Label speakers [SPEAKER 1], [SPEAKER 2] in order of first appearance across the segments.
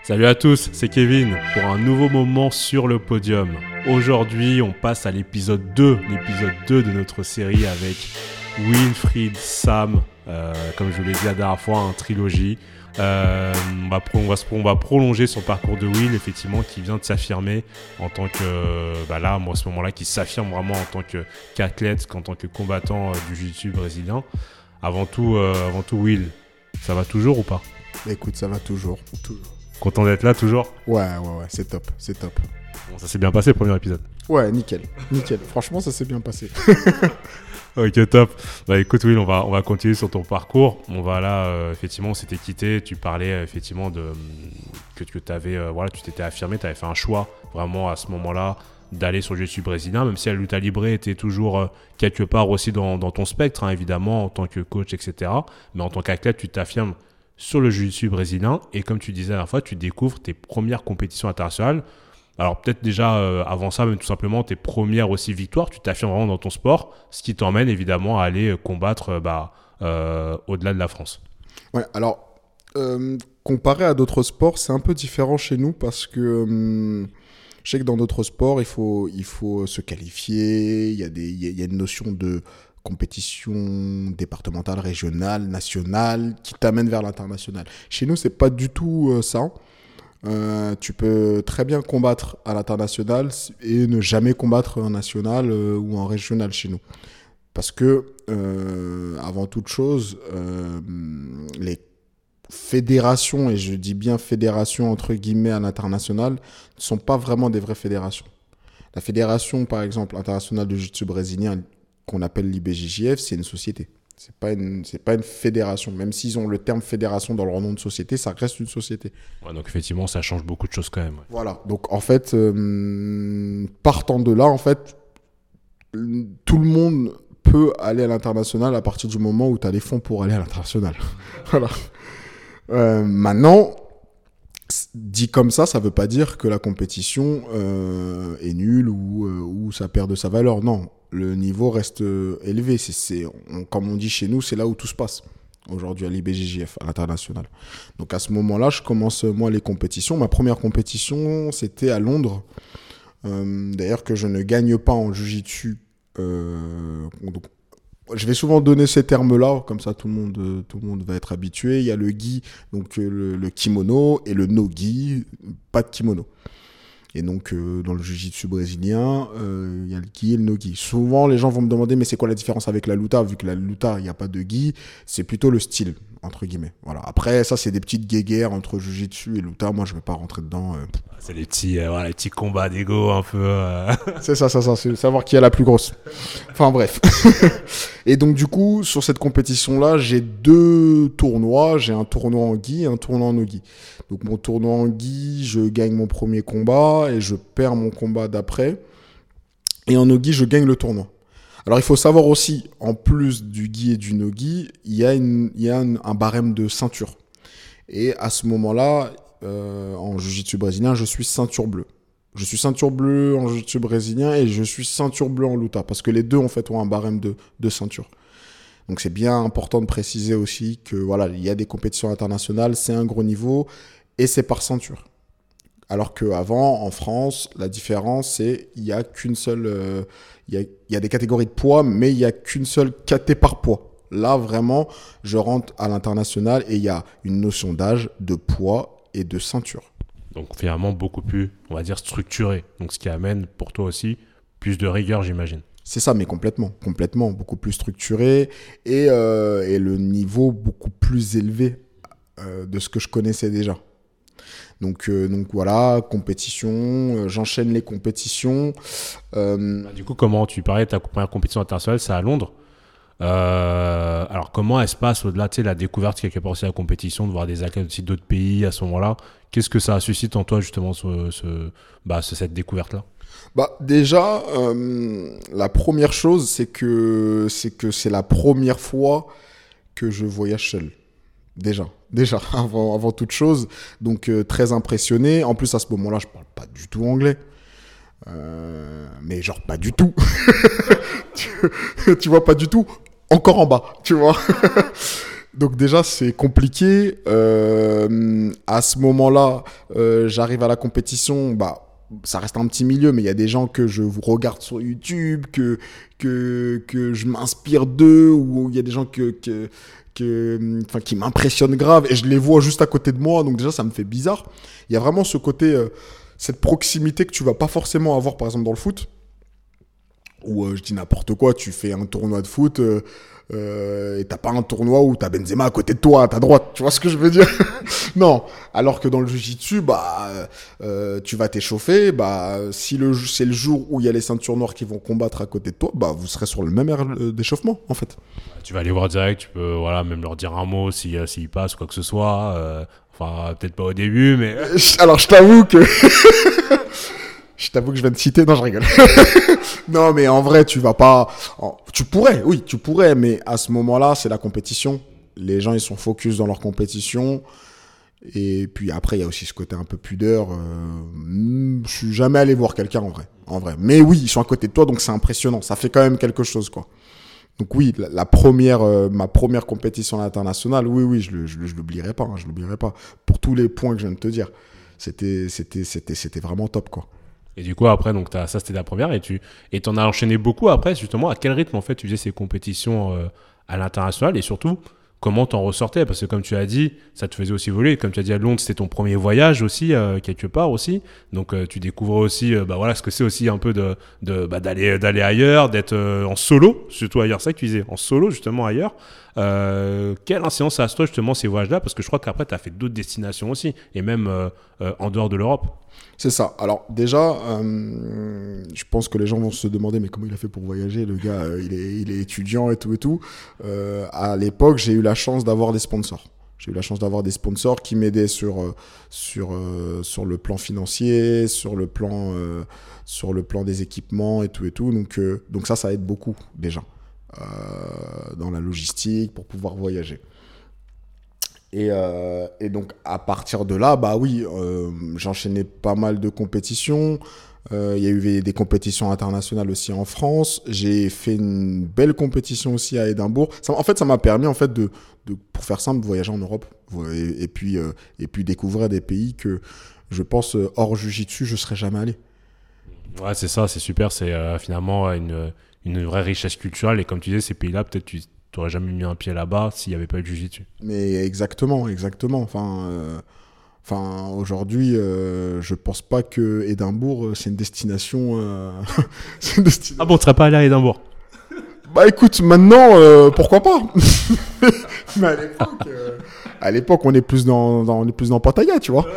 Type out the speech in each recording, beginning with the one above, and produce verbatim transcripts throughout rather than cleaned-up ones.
[SPEAKER 1] Salut à tous, c'est Kevin pour un nouveau moment sur le podium. Aujourd'hui, on passe à l'épisode deux, l'épisode deux de notre série avec Wilfried Sam, euh, comme je vous l'ai dit la dernière fois, en trilogie. Euh, on, va pro- on, va se- on va prolonger son parcours de Will, effectivement, qui vient de s'affirmer en tant que, euh, bah là, moi, à ce moment-là, qui s'affirme vraiment en tant que, qu'athlète, qu'en tant que combattant euh, du jiu-jitsu brésilien. Avant tout, euh, avant tout, Will, ça va toujours ou pas ?
[SPEAKER 2] Écoute, ça va toujours, toujours.
[SPEAKER 1] Content d'être là, toujours ?
[SPEAKER 2] Ouais, ouais, ouais, c'est top, c'est top.
[SPEAKER 1] Bon, ça s'est bien passé, le premier épisode.
[SPEAKER 2] Ouais, nickel, nickel. Franchement, ça s'est bien passé.
[SPEAKER 1] Ok, top. Bah écoute, Will, on va, on va continuer sur ton parcours. On va là, euh, effectivement, on s'était quitté. Tu parlais euh, effectivement de que, que tu avais, euh, voilà, tu t'étais affirmé, tu avais fait un choix vraiment à ce moment-là d'aller sur le jiu-jitsu brésilien, même si la lutte libre était toujours euh, quelque part aussi dans, dans ton spectre, hein, évidemment, en tant que coach, et cetera. Mais en tant qu'athlète, tu t'affirmes sur le jiu-jitsu brésilien. Et comme tu disais la dernière fois, tu découvres tes premières compétitions internationales. Alors peut-être déjà euh, avant ça, même tout simplement tes premières aussi victoires, tu t'affirmes vraiment dans ton sport, ce qui t'emmène évidemment à aller combattre euh, bah, euh, au-delà de la France.
[SPEAKER 2] Ouais, alors, euh, comparé à d'autres sports, c'est un peu différent chez nous parce que euh, je sais que dans d'autres sports, il faut, il faut se qualifier, il y a des, il y a, il y a une notion de compétition départementale, régionale, nationale, qui t'amène vers l'international. Chez nous, c'est pas du tout euh, ça. Euh, tu peux très bien combattre à l'international et ne jamais combattre en national euh, ou en régional chez nous. Parce que, euh, avant toute chose, euh, les fédérations, et je dis bien fédérations entre guillemets à l'international, ne sont pas vraiment des vraies fédérations. La fédération, par exemple, internationale de jiu-jitsu brésilien, qu'on appelle l'I B J J F, c'est une société. C'est pas une, c'est pas une fédération. Même s'ils ont le terme fédération dans leur nom de société, ça reste une société.
[SPEAKER 1] Ouais, donc effectivement, ça change beaucoup de choses quand même. Ouais.
[SPEAKER 2] Voilà. Donc en fait, euh, partant de là, en fait, tout le monde peut aller à l'international à partir du moment où tu as les fonds pour aller à l'international. Voilà. Euh, maintenant, dit comme ça, ça veut pas dire que la compétition euh, est nulle ou, euh, ou ça perd de sa valeur. Non, le niveau reste euh, élevé. C'est, c'est, on, comme on dit chez nous, c'est là où tout se passe. Aujourd'hui à l'I B J J F, à l'international. Donc à ce moment-là, je commence moi les compétitions. Ma première compétition, c'était à Londres. Euh, d'ailleurs que je ne gagne pas en jiu-jitsu. Euh, donc, je vais souvent donner ces termes-là, comme ça tout le monde, tout le monde va être habitué. Il y a le gi, donc le, le kimono, et le no-gi, pas de kimono. Et donc, euh, dans le jiu-jitsu brésilien, euh, il y a le gi et le no-gi. Souvent, les gens vont me demander, mais c'est quoi la différence avec la luta ? Vu que la luta, il n'y a pas de gi, c'est plutôt le style, entre guillemets. Voilà. Après, ça, c'est des petites guéguerres entre jiu-jitsu et luta. Moi, je ne vais pas rentrer dedans. Euh.
[SPEAKER 1] C'est les petits, euh, voilà, les petits combats d'ego un peu. Euh...
[SPEAKER 2] c'est ça, ça, ça. C'est savoir qui est la plus grosse. Enfin, bref. Et donc, du coup, sur cette compétition-là, j'ai deux tournois. J'ai un tournoi en gi et un tournoi en no-gi. Donc, mon tournoi en gi, je gagne mon premier combat et je perds mon combat d'après. Et en no-gi, je gagne le tournoi. Alors, il faut savoir aussi, en plus du gi et du no-gi, il y a, une, il y a un, un barème de ceinture. Et à ce moment-là, euh, en jiu-jitsu brésilien, je suis ceinture bleue. Je suis ceinture bleue en jiu-jitsu brésilien et je suis ceinture bleue en luta. Parce que les deux, en fait, ont un barème de, de ceinture. Donc, c'est bien important de préciser aussi que, voilà, il y a des compétitions internationales, c'est un gros niveau et c'est par ceinture. Alors qu'avant, en France, la différence, c'est qu'il n'y a qu'une seule... Euh, il y a, il y a des catégories de poids, mais il n'y a qu'une seule caté par poids. Là, vraiment, je rentre à l'international et il y a une notion d'âge, de poids et de ceinture.
[SPEAKER 1] Donc finalement, beaucoup plus, on va dire, structuré. Donc ce qui amène pour toi aussi plus de rigueur, j'imagine.
[SPEAKER 2] C'est ça, mais complètement, complètement, beaucoup plus structuré et, euh, et le niveau beaucoup plus élevé euh, de ce que je connaissais déjà. Donc, euh, donc voilà, compétition, euh, j'enchaîne les compétitions. Euh...
[SPEAKER 1] Du coup, comment tu parlais de ta première compétition internationale, c'est à Londres. Euh, alors, comment elle se passe au-delà de la découverte quelque part aussi de la compétition, de voir des athlètes aussi d'autres pays à ce moment-là ? Qu'est-ce que ça suscite en toi justement ce, ce, bah, cette découverte-là ?
[SPEAKER 2] Bah, déjà, euh, la première chose, c'est que, c'est que c'est la première fois que je voyage seul. Déjà, déjà, avant, avant toute chose. Donc, euh, très impressionné. En plus, à ce moment-là, je parle pas du tout anglais. Euh, mais genre, pas du tout. tu, tu vois, pas du tout. Encore en bas, tu vois. Donc déjà, c'est compliqué. Euh, à ce moment-là, euh, j'arrive à la compétition. Bah, ça reste un petit milieu, mais il y a des gens que je regarde sur YouTube, que, que, que je m'inspire d'eux, ou il y a des gens que, que, que, enfin, qui m'impressionnent grave, et je les vois juste à côté de moi. Donc déjà, ça me fait bizarre. Il y a vraiment ce côté, euh, cette proximité que tu vas pas forcément avoir, par exemple, dans le foot. Ou euh, je dis n'importe quoi, tu fais un tournoi de foot euh, euh, et t'as pas un tournoi où t'as Benzema à côté de toi, à ta droite, tu vois ce que je veux dire? Non, alors que dans le jiu-jitsu, bah, euh, tu vas t'échauffer, bah, si le, c'est le jour où il y a les ceintures noires qui vont combattre à côté de toi, bah, vous serez sur le même air d'échauffement, en fait.
[SPEAKER 1] Tu vas aller voir direct, tu peux voilà, même leur dire un mot s'ils si, s'ils passent ou quoi que ce soit. Euh, enfin, peut-être pas au début, mais...
[SPEAKER 2] Alors, je t'avoue que... Je t'avoue que je viens de citer, non, je rigole. Non, mais en vrai, tu vas pas. Tu pourrais, oui, tu pourrais, mais à ce moment-là, c'est la compétition. Les gens, ils sont focus dans leur compétition. Et puis après, il y a aussi ce côté un peu pudeur. Euh... Je suis jamais allé voir quelqu'un en vrai, en vrai. Mais oui, ils sont à côté de toi, donc c'est impressionnant. Ça fait quand même quelque chose, quoi. Donc oui, la, la première, euh, ma première compétition internationale, oui, oui, je, le, je, je l'oublierai pas, hein, je l'oublierai pas. Pour tous les points que je viens de te dire, c'était, c'était, c'était, c'était vraiment top, quoi.
[SPEAKER 1] Et du coup, après, donc t'as, ça c'était la première, et tu et t'en as enchaîné beaucoup après, justement. À quel rythme, en fait, tu faisais ces compétitions euh, à l'international, et surtout, comment t'en ressortais? Parce que, comme tu as dit, ça te faisait aussi voler. Comme tu as dit, à Londres, c'était ton premier voyage aussi, euh, quelque part aussi. Donc, euh, tu découvres aussi, euh, bah voilà, ce que c'est aussi un peu de, de bah, d'aller, d'aller ailleurs, d'être euh, en solo, surtout ailleurs. C'est ça que tu disais, en solo, justement, ailleurs. Euh, quelle incidence ça a sur toi, justement, ces voyages-là? Parce que je crois qu'après, tu as fait d'autres destinations aussi, et même euh, euh, en dehors de l'Europe.
[SPEAKER 2] C'est ça. Alors déjà, euh, je pense que les gens vont se demander mais comment il a fait pour voyager, le gars, euh, il, est, il est étudiant et tout et tout. Euh, à l'époque, j'ai eu la chance d'avoir des sponsors. J'ai eu la chance d'avoir des sponsors qui m'aidaient sur, euh, sur, euh, sur le plan financier, sur le plan, euh, sur le plan des équipements et tout et tout. Donc, euh, donc ça, ça aide beaucoup déjà euh, dans la logistique pour pouvoir voyager. Et, euh, et donc, à partir de là, bah oui, euh, j'enchaînais pas mal de compétitions. Euh, il y a eu des compétitions internationales aussi en France. J'ai fait une belle compétition aussi à Édimbourg. Ça, en fait, ça m'a permis, en fait, de, de, pour faire simple, de voyager en Europe. Et, et, puis, euh, et puis découvrir des pays que, je pense, hors jiu-jitsu, je ne serais jamais allé.
[SPEAKER 1] Ouais, c'est ça, c'est super. C'est euh, finalement une, une vraie richesse culturelle. Et comme tu disais, ces pays-là, peut-être tu tu n'aurais jamais mis un pied là-bas s'il n'y avait pas eu de jiu-jitsu.
[SPEAKER 2] Mais exactement, exactement. Enfin, euh, enfin aujourd'hui, euh, je pense pas que Édimbourg, c'est une destination. Euh... c'est une destination...
[SPEAKER 1] Ah bon, tu serais pas allé à Édimbourg?
[SPEAKER 2] Bah écoute, maintenant, euh, pourquoi pas? Mais à l'époque, euh, à l'époque, on est plus dans, dans, on est plus dans Pattaya, tu vois.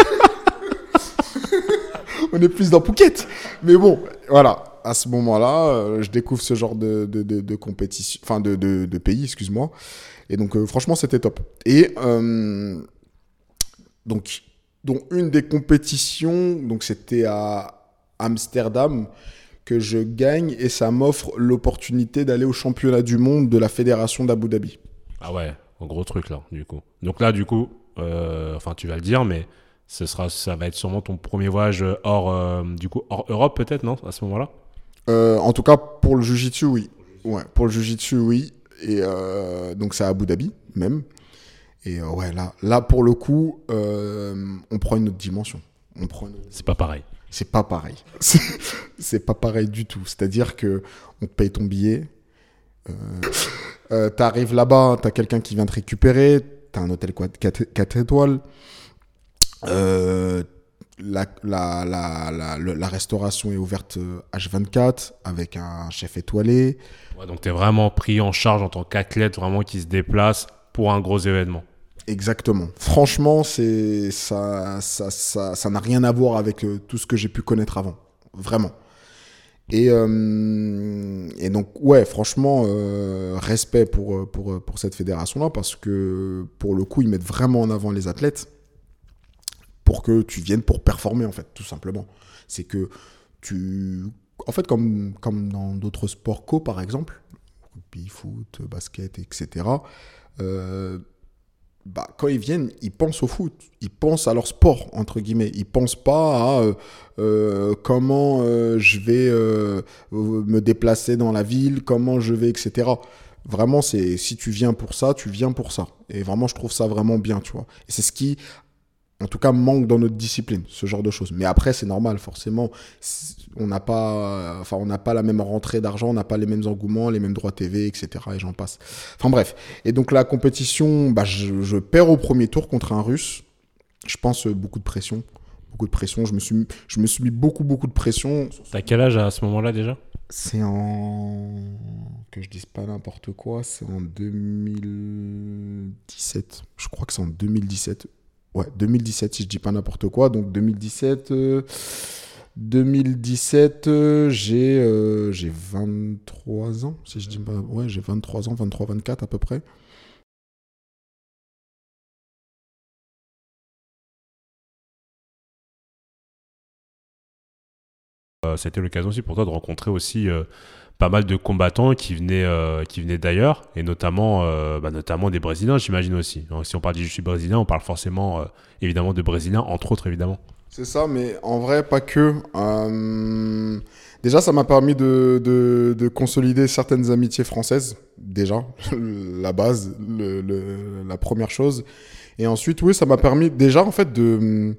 [SPEAKER 2] On est plus dans Phuket. Mais bon, voilà. À ce moment-là, euh, je découvre ce genre de, de, de, de compétition, enfin de, de, de pays, excuse-moi. Et donc, euh, franchement, c'était top. Et euh, donc, donc, une des compétitions, donc c'était à Amsterdam que je gagne et ça m'offre l'opportunité d'aller au championnat du monde de la fédération d'Abu Dhabi.
[SPEAKER 1] Ah ouais, un gros truc là, du coup. Donc là, du coup, euh, enfin, tu vas le dire, mais ce sera, ça va être sûrement ton premier voyage hors, euh, du coup, hors Europe peut-être, non, à ce moment-là?
[SPEAKER 2] Euh, en tout cas, pour le jiu-jitsu, oui. Ouais, pour le jiu-jitsu, oui. Et euh, donc, c'est à Abu Dhabi, même. Et euh, ouais, là, là, pour le coup, euh, on prend une autre dimension. On prend une autre...
[SPEAKER 1] C'est pas pareil.
[SPEAKER 2] C'est pas pareil. C'est, c'est pas pareil du tout. C'est-à-dire que on te paye ton billet. Euh, euh, t'arrives là-bas, t'as quelqu'un qui vient te récupérer. T'as un hôtel quatre étoiles. Euh... La, la, la, la, la restauration est ouverte H vingt-quatre avec un chef étoilé.
[SPEAKER 1] Ouais, donc tu es vraiment pris en charge en tant qu'athlète, vraiment qui se déplace pour un gros événement.
[SPEAKER 2] Exactement. Franchement, c'est, ça, ça, ça, ça n'a rien à voir avec euh, tout ce que j'ai pu connaître avant. Vraiment. Et, euh, et donc, ouais, franchement, euh, respect pour, pour, pour cette fédération-là parce que pour le coup, ils mettent vraiment en avant les athlètes. Pour que tu viennes pour performer, en fait, tout simplement. C'est que tu... En fait, comme, comme dans d'autres sports co, par exemple, rugby, foot, basket, et cetera, euh, bah, quand ils viennent, ils pensent au foot. Ils pensent à leur sport, entre guillemets. Ils ne pensent pas à euh, euh, comment euh, je vais euh, me déplacer dans la ville, comment je vais, et cetera. Vraiment, c'est si tu viens pour ça, tu viens pour ça. Et vraiment, je trouve ça vraiment bien, tu vois. Et c'est ce qui, en tout cas, manque dans notre discipline, ce genre de choses. Mais après, c'est normal, forcément. On n'a pas, enfin, on n'a pas la même rentrée d'argent, on n'a pas les mêmes engouements, les mêmes droits T V, et cetera. Et j'en passe. Enfin bref. Et donc la compétition, bah, je, je perds au premier tour contre un Russe. Je pense euh, beaucoup de pression. Beaucoup de pression. Je me suis, je me suis mis beaucoup, beaucoup de pression.
[SPEAKER 1] T'as quel âge à ce moment-là déjà ?
[SPEAKER 2] C'est en... Que je dise pas n'importe quoi, c'est en deux mille dix-sept. Je crois que c'est en deux mille dix-sept. Ouais, deux mille dix-sept, si je dis pas n'importe quoi. Donc deux mille dix-sept, euh, deux mille dix-sept euh, j'ai, euh, j'ai vingt-trois ans, si je dis pas... Ouais, j'ai vingt-trois ans, vingt-trois, vingt-quatre à peu près.
[SPEAKER 1] Euh, c'était l'occasion aussi pour toi de rencontrer aussi euh, pas mal de combattants qui venaient, euh, qui venaient d'ailleurs, et notamment, euh, bah, notamment des Brésiliens, j'imagine aussi. Donc, si on parle du jiu-jitsu brésilien, on parle forcément, euh, évidemment, de Brésiliens, entre autres, évidemment.
[SPEAKER 2] C'est ça, mais en vrai, pas que. Euh, Déjà, ça m'a permis de, de, de consolider certaines amitiés françaises, déjà, la base, le, le- la première chose. Et ensuite, oui, ça m'a permis déjà, en fait, de...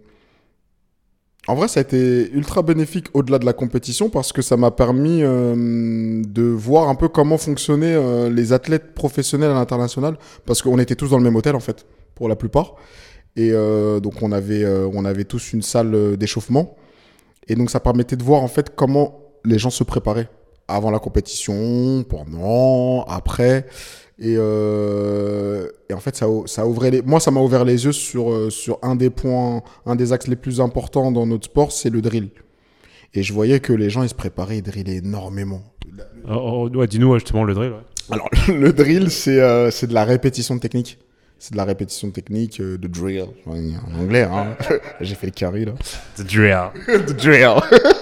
[SPEAKER 2] En vrai, ça a été ultra bénéfique au-delà de la compétition parce que ça m'a permis euh, de voir un peu comment fonctionnaient euh, les athlètes professionnels à l'international parce qu'on était tous dans le même hôtel, en fait, pour la plupart. Et euh, donc, on avait, euh, on avait tous une salle euh, d'échauffement. Et donc, ça permettait de voir, en fait, comment les gens se préparaient avant la compétition, pendant, après. Et, euh, et en fait, ça, ça ouvrait les... moi, ça m'a ouvert les yeux sur, euh, sur un des points, un des axes les plus importants dans notre sport, c'est le drill. Et je voyais que les gens, ils se préparaient, ils drillaient énormément.
[SPEAKER 1] Oh, oh, ouais, dis-nous justement le drill. Ouais.
[SPEAKER 2] Alors, le drill, c'est euh, c'est de la répétition de technique. C'est de la répétition de technique, euh, de drill, en anglais. Hein. J'ai fait le carré, là.
[SPEAKER 1] The drill.
[SPEAKER 2] The drill.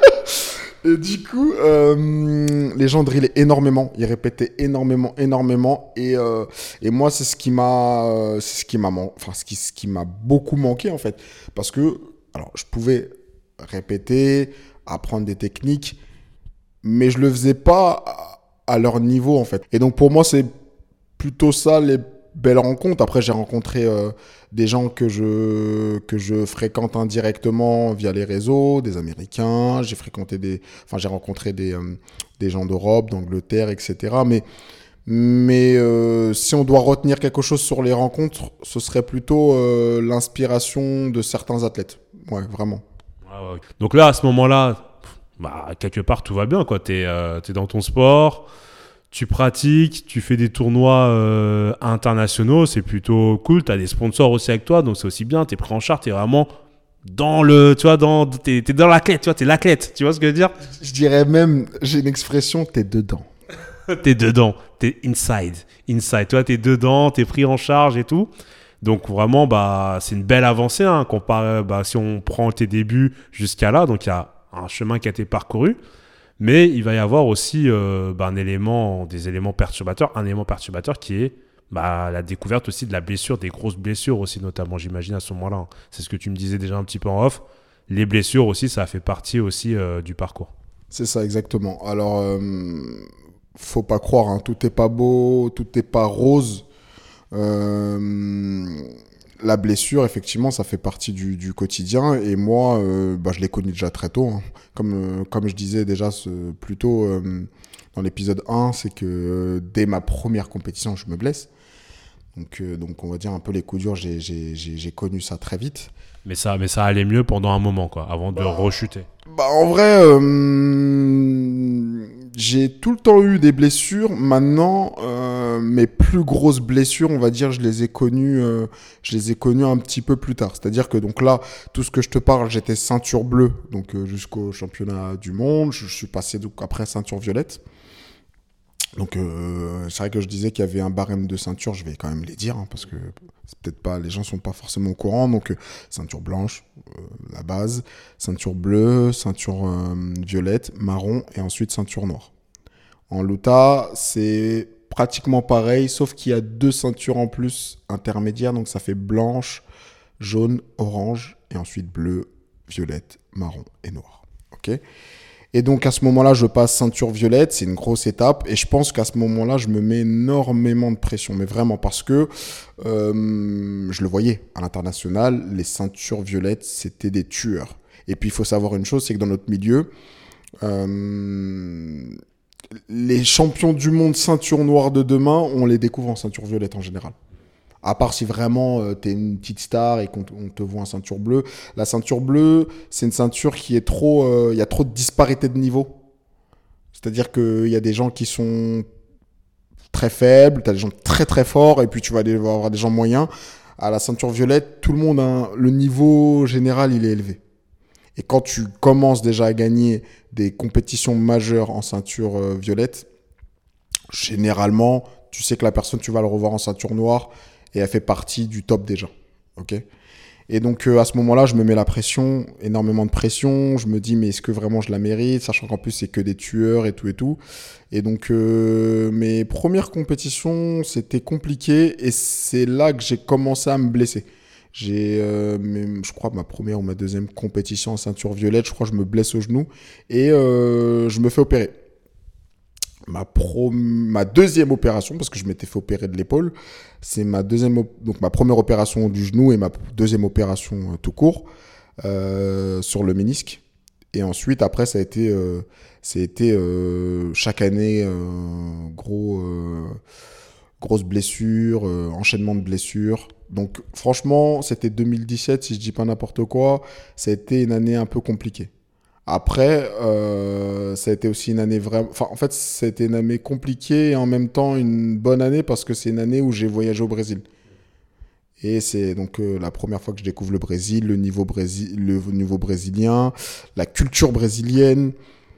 [SPEAKER 2] Et du coup, euh, les gens drillaient énormément, ils répétaient énormément, énormément. Et, euh, et moi, c'est ce qui m'a, euh, c'est ce qui m'a, man- enfin, ce qui, ce qui m'a beaucoup manqué en fait, parce que, alors, je pouvais répéter, apprendre des techniques, mais je le faisais pas à, à leur niveau en fait. Et donc pour moi, c'est plutôt ça les belles rencontres. Après, j'ai rencontré euh, des gens que je, que je fréquente indirectement via les réseaux, des Américains. J'ai fréquenté des, enfin, j'ai rencontré des, euh, des gens d'Europe, d'Angleterre, et cetera. Mais, mais euh, si on doit retenir quelque chose sur les rencontres, ce serait plutôt euh, l'inspiration de certains athlètes. Ouais, vraiment.
[SPEAKER 1] Ah ouais. Donc là, à ce moment-là, bah, quelque part, tout va bien, quoi. T'es, euh, t'es dans ton sport. Tu pratiques, tu fais des tournois euh, internationaux, c'est plutôt cool. Tu as des sponsors aussi avec toi, donc c'est aussi bien. Tu es pris en charge, tu es vraiment dans le. Tu vois, dans, t'es, t'es dans l'athlète, tu vois, tu es l'athlète. Tu vois ce que je veux dire ?
[SPEAKER 2] Je dirais même, j'ai une expression, t'es dedans.
[SPEAKER 1] Tu es dedans, tu es inside. Inside, tu vois, tu es dedans, tu es pris en charge et tout. Donc vraiment, bah, c'est une belle avancée hein, comparé, bah, si on prend tes débuts jusqu'à là. Donc il y a un chemin qui a été parcouru. Mais il va y avoir aussi euh, bah, un élément, des éléments perturbateurs, un élément perturbateur qui est bah, la découverte aussi de la blessure, des grosses blessures aussi notamment, j'imagine à ce moment-là. C'est ce que tu me disais déjà un petit peu en off. Les blessures aussi, ça fait partie aussi euh, du parcours.
[SPEAKER 2] C'est ça, exactement. Alors, euh, faut pas croire, hein, tout n'est pas beau, tout n'est pas rose. Euh, la blessure, effectivement, ça fait partie du, du quotidien. Et moi, euh, bah, je l'ai connu déjà très tôt. Hein. Comme, euh, comme je disais déjà ce, plus tôt euh, dans l'épisode un, c'est que euh, dès ma première compétition, je me blesse. Donc, euh, donc on va dire un peu les coups durs, j'ai, j'ai, j'ai, j'ai connu ça très vite.
[SPEAKER 1] Mais ça, mais ça allait mieux pendant un moment, quoi, avant de
[SPEAKER 2] Bah,
[SPEAKER 1] rechuter.
[SPEAKER 2] Bah, en vrai, euh, j'ai tout le temps eu des blessures. Maintenant, euh, mes plus grosses blessures, on va dire, je les ai connues, euh, je les ai connues un petit peu plus tard. C'est-à-dire que donc là, tout ce que je te parle, j'étais ceinture bleue, donc euh, jusqu'au championnat du monde. Je, je suis passé donc après ceinture violette. Donc euh, c'est vrai que je disais qu'il y avait un barème de ceinture, je vais quand même les dire hein, parce que c'est peut-être pas, les gens sont pas forcément au courant. Donc euh, ceinture blanche, euh, la base, ceinture bleue, ceinture euh, violette, marron et ensuite ceinture noire. En Luta, c'est pratiquement pareil, sauf qu'il y a deux ceintures en plus intermédiaires, donc ça fait blanche, jaune, orange et ensuite bleu, violette, marron et noir. Ok ? Et donc à ce moment-là, je passe ceinture violette, c'est une grosse étape. Et je pense qu'à ce moment-là, je me mets énormément de pression. Mais vraiment parce que euh, je le voyais à l'international, les ceintures violettes, c'était des tueurs. Et puis il faut savoir une chose, c'est que dans notre milieu, euh, les champions du monde ceinture noire de demain, on les découvre en ceinture violette en général. À part si vraiment euh, t'es une petite star et qu'on t- on te voit en ceinture bleue. La ceinture bleue, c'est une ceinture qui est trop... Il euh, y a trop de disparité de niveau. C'est-à-dire qu'il y a des gens qui sont très faibles, t'as des gens très très forts, et puis tu vas aller avoir des gens moyens. À la ceinture violette, tout le monde, a, le niveau général, il est élevé. Et quand tu commences déjà à gagner des compétitions majeures en ceinture euh, violette, généralement, tu sais que la personne, tu vas le revoir en ceinture noire, et elle fait partie du top déjà. Ok ? Et donc, euh, à ce moment-là, je me mets la pression, énormément de pression. Je me dis, mais est-ce que vraiment je la mérite ? Sachant qu'en plus, c'est que des tueurs et tout et tout. Et donc, euh, mes premières compétitions, c'était compliqué. Et c'est là que j'ai commencé à me blesser. J'ai, euh, mes- je crois, ma première ou ma deuxième compétition en ceinture violette, je crois que je me blesse au genou. Et euh, je me fais opérer. Ma, pro... ma deuxième opération, parce que je m'étais fait opérer de l'épaule, c'est ma deuxième, op... donc ma première opération du genou et ma deuxième opération euh, tout court euh, sur le ménisque. Et ensuite, après, ça a été, euh, ça a été euh, chaque année euh, gros, euh, grosse blessure, euh, enchaînement de blessures. Donc, franchement, c'était deux mille dix-sept, si je dis pas n'importe quoi, ça a été une année un peu compliquée. Après, euh, ça a été aussi une année vraiment... Enfin, en fait, ça a été une année compliquée et en même temps une bonne année parce que c'est une année où j'ai voyagé au Brésil. Et c'est donc euh, la première fois que je découvre le Brésil, le niveau, Brésil, le niveau brésilien, la culture brésilienne,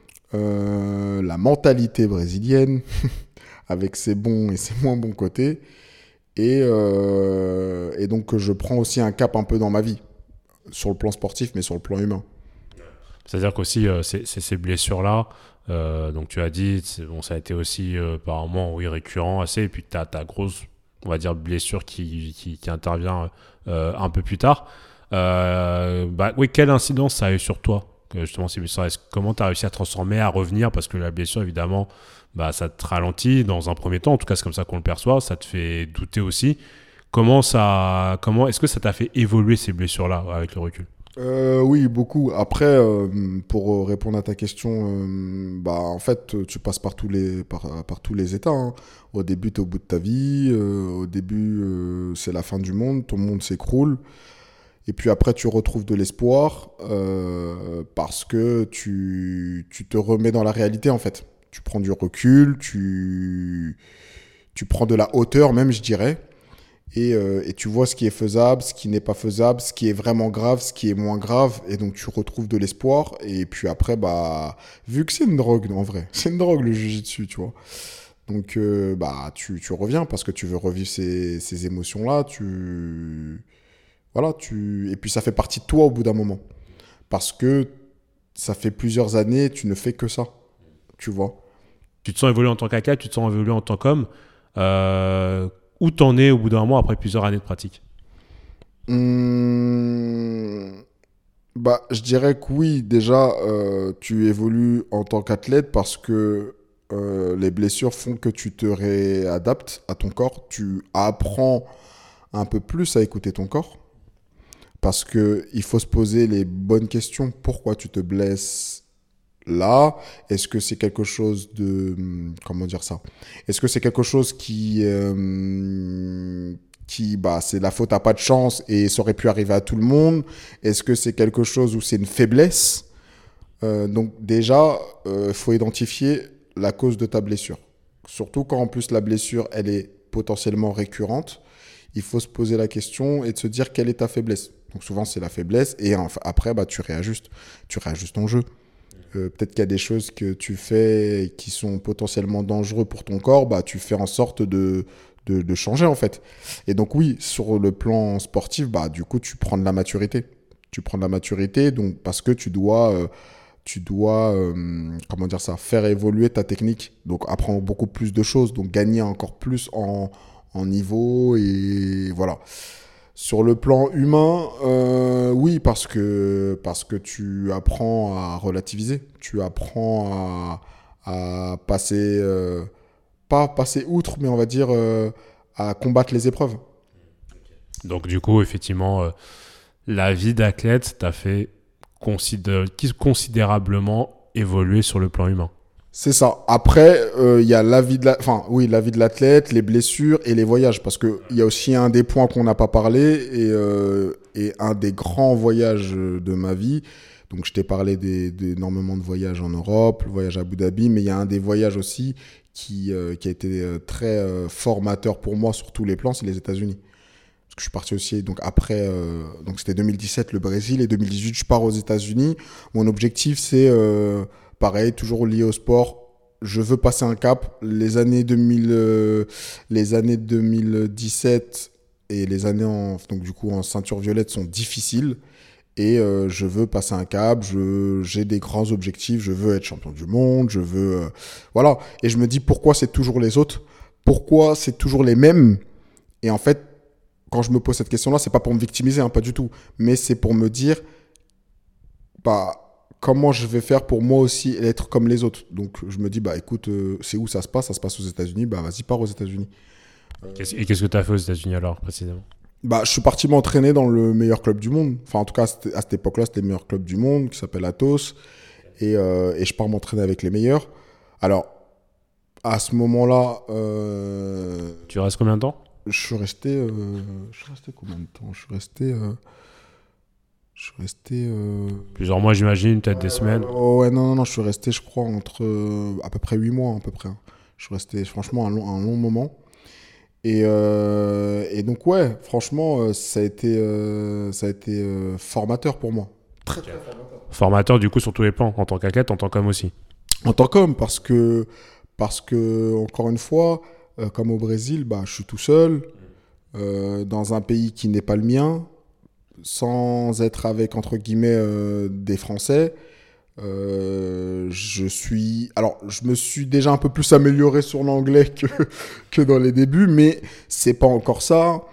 [SPEAKER 2] euh, la mentalité brésilienne, avec ses bons et ses moins bons côtés. Et, euh, et donc, je prends aussi un cap un peu dans ma vie, sur le plan sportif, mais sur le plan humain.
[SPEAKER 1] C'est-à-dire qu'aussi, euh, ces, ces, ces blessures-là, euh, donc tu as dit, bon, ça a été aussi euh, par moments oui, récurrent assez, et puis tu as ta grosse, on va dire, blessure qui, qui, qui intervient euh, un peu plus tard. Euh, bah, oui, quelle incidence ça a eu sur toi, que, justement, ces blessures? Est-ce, comment tu as réussi à transformer, à revenir? Parce que la blessure, évidemment, bah, ça te ralentit dans un premier temps, en tout cas, c'est comme ça qu'on le perçoit, ça te fait douter aussi. Comment ça, comment, est-ce que ça t'a fait évoluer ces blessures-là avec le recul?
[SPEAKER 2] Euh, oui, beaucoup. Après, euh, pour répondre à ta question, euh, bah, en fait, tu passes par tous les, par, par tous les états. Hein. Au début, tu es au bout de ta vie. Euh, au début, euh, c'est la fin du monde. Ton monde s'écroule. Et puis après, tu retrouves de l'espoir euh, parce que tu, tu te remets dans la réalité, en fait. Tu prends du recul, tu, tu prends de la hauteur même, je dirais. Et, euh, et tu vois ce qui est faisable, ce qui n'est pas faisable, ce qui est vraiment grave, ce qui est moins grave. Et donc, tu retrouves de l'espoir. Et puis après, bah, vu que c'est une drogue, en vrai, c'est une drogue le jiu-jitsu, tu vois. Donc, euh, bah, tu, tu reviens parce que tu veux revivre ces, ces émotions-là. Tu... Voilà, tu... Et puis, ça fait partie de toi au bout d'un moment. Parce que ça fait plusieurs années, tu ne fais que ça, tu vois.
[SPEAKER 1] Tu te sens évoluer en tant qu'A K, tu te sens évoluer en tant qu'homme. Euh, où t'en es au bout d'un mois après plusieurs années de pratique?
[SPEAKER 2] Hum, Bah, je dirais que oui, déjà, euh, tu évolues en tant qu'athlète parce que euh, les blessures font que tu te réadaptes à ton corps. Tu apprends un peu plus à écouter ton corps parce que il faut se poser les bonnes questions. Pourquoi tu te blesses là? Est-ce que c'est quelque chose de... hum, Comment dire ça? Est-ce que c'est quelque chose qui... euh, qui, bah, c'est la faute à pas de chance et ça aurait pu arriver à tout le monde? Est-ce que c'est quelque chose où c'est une faiblesse? Euh, donc déjà, il euh, faut identifier la cause de ta blessure. Surtout quand en plus la blessure, elle est potentiellement récurrente. Il faut se poser la question et de se dire quelle est ta faiblesse. Donc souvent c'est la faiblesse et après bah, tu réajustes, tu réajustes ton jeu. Euh, peut-être qu'il y a des choses que tu fais qui sont potentiellement dangereuses pour ton corps, bah, tu fais en sorte de, de, de changer en fait. Et donc oui, sur le plan sportif, bah, du coup tu prends de la maturité. Tu prends de la maturité donc, parce que tu dois, euh, tu dois euh, comment dire ça, faire évoluer ta technique. Donc apprendre beaucoup plus de choses, donc gagner encore plus en, en niveau et voilà. Sur le plan humain, euh, oui, parce que, parce que tu apprends à relativiser. Tu apprends à, à passer, euh, pas passer outre, mais on va dire euh, à combattre les épreuves.
[SPEAKER 1] Donc du coup, effectivement, euh, la vie d'athlète t'a fait considé- considérablement évoluer sur le plan humain.
[SPEAKER 2] C'est ça. Après, il euh, y a la vie de la, enfin, oui, la vie de l'athlète, les blessures et les voyages, parce que il y a aussi un des points qu'on n'a pas parlé et, euh, et un des grands voyages de ma vie. Donc, je t'ai parlé des, d'énormément de voyages en Europe, le voyage à Abu Dhabi, mais il y a un des voyages aussi qui, euh, qui a été très euh, formateur pour moi sur tous les plans, c'est les États-Unis. Parce que je suis parti aussi, donc après, euh, donc c'était deux mille dix-sept le Brésil et deux mille dix-huit je pars aux États-Unis. Mon objectif c'est euh, pareil, toujours lié au sport. Je veux passer un cap. Les années deux mille, euh, les années deux mille dix-sept et les années en, donc du coup en ceinture violette sont difficiles. Et euh, je veux passer un cap. Je, j'ai des grands objectifs. Je veux être champion du monde. Je veux, euh, voilà. Et je me dis pourquoi c'est toujours les autres. Pourquoi c'est toujours les mêmes. Et en fait, quand je me pose cette question-là, c'est pas pour me victimiser, hein, pas du tout. Mais c'est pour me dire, bah, comment je vais faire pour moi aussi être comme les autres. Donc, je me dis, bah, écoute, euh, c'est où ça se passe? Ça se passe aux États-Unis. Bah, vas-y, pars aux États-Unis.
[SPEAKER 1] Euh... Et qu'est-ce que tu as fait aux États-Unis alors, précisément?
[SPEAKER 2] Bah, je suis parti m'entraîner dans le meilleur club du monde. Enfin, en tout cas, à cette époque-là, c'était le meilleur club du monde qui s'appelle Atos. Et, euh, et je pars m'entraîner avec les meilleurs. Alors, à ce moment-là. Euh...
[SPEAKER 1] Tu restes combien de temps?
[SPEAKER 2] Je suis resté. Euh... Je suis resté combien de temps? Je suis resté. Euh... Je suis resté. Euh...
[SPEAKER 1] Plusieurs mois, j'imagine, peut-être euh, des semaines.
[SPEAKER 2] Oh, ouais, non, non, non, je suis resté, je crois, entre euh, à peu près huit mois, à peu près. Je suis resté, franchement, un long, un long moment. Et, euh, et donc, ouais, franchement, ça a été, euh, ça a été euh, formateur pour moi.
[SPEAKER 1] Très, très formateur. Formateur, du coup, sur tous les plans, en tant qu'athlète, en tant qu'homme aussi.
[SPEAKER 2] En tant qu'homme, parce que, parce que, encore une fois, euh, comme au Brésil, bah, je suis tout seul, euh, dans un pays qui n'est pas le mien, sans être avec, entre guillemets, euh, des Français. Euh, je suis... Alors, je me suis déjà un peu plus amélioré sur l'anglais que, que dans les débuts, mais c'est pas encore ça.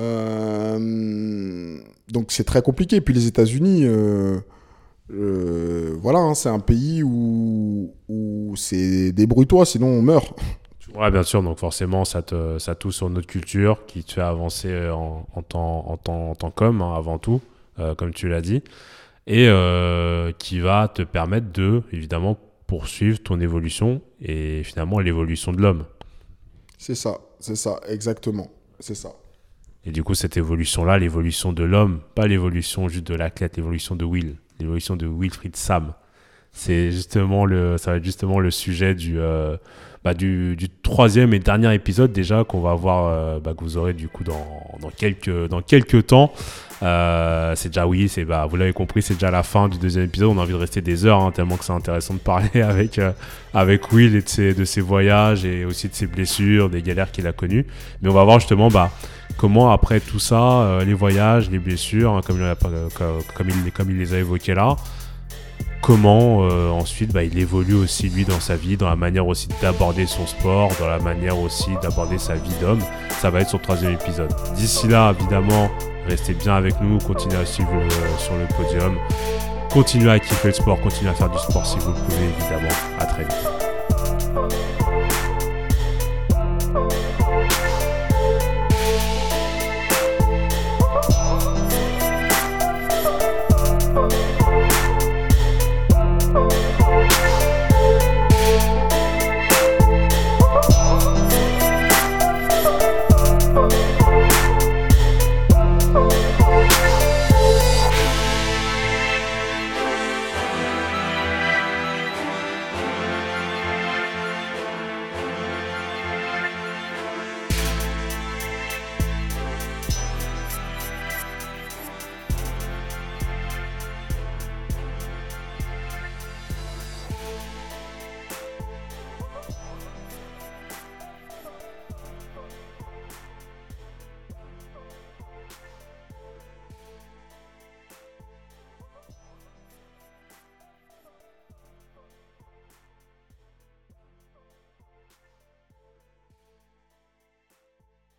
[SPEAKER 2] Euh, donc, c'est très compliqué. Puis les États-Unis, euh, euh, voilà, hein, c'est un pays où, où c'est débrouille-toi, sinon on meurt.
[SPEAKER 1] Ouais, bien sûr. Donc, forcément, ça te, ça touche sur notre culture qui te fait avancer en, en tant, en tant, en tant qu'homme, hein, avant tout, euh, comme tu l'as dit. Et euh, qui va te permettre de, évidemment, poursuivre ton évolution et finalement l'évolution de l'homme.
[SPEAKER 2] C'est ça, c'est ça, exactement, c'est ça.
[SPEAKER 1] Et du coup, cette évolution-là, l'évolution de l'homme, pas l'évolution juste de l'athlète, l'évolution de Will, l'évolution de Wilfried Sam. C'est justement le, ça va être justement le sujet du, euh, bah du, du troisième et dernier épisode déjà qu'on va avoir, euh, bah, que vous aurez du coup dans, dans quelques, dans quelques temps. Euh, c'est déjà, oui, c'est, bah, vous l'avez compris, c'est déjà la fin du deuxième épisode. On a envie de rester des heures, hein, tellement que c'est intéressant de parler avec, euh, avec Will et de ses, de ses voyages et aussi de ses blessures, des galères qu'il a connues. Mais on va voir justement bah, comment après tout ça, euh, les voyages, les blessures, hein, comme, il a, comme, comme, il, comme il les a évoqués là, comment euh, ensuite bah, il évolue aussi lui dans sa vie, dans la manière aussi d'aborder son sport, dans la manière aussi d'aborder sa vie d'homme. Ça va être sur le troisième épisode. D'ici là, évidemment, restez bien avec nous, continuez à suivre euh, sur le podium, continuez à kiffer le sport, continuez à faire du sport si vous le pouvez, évidemment. À très vite.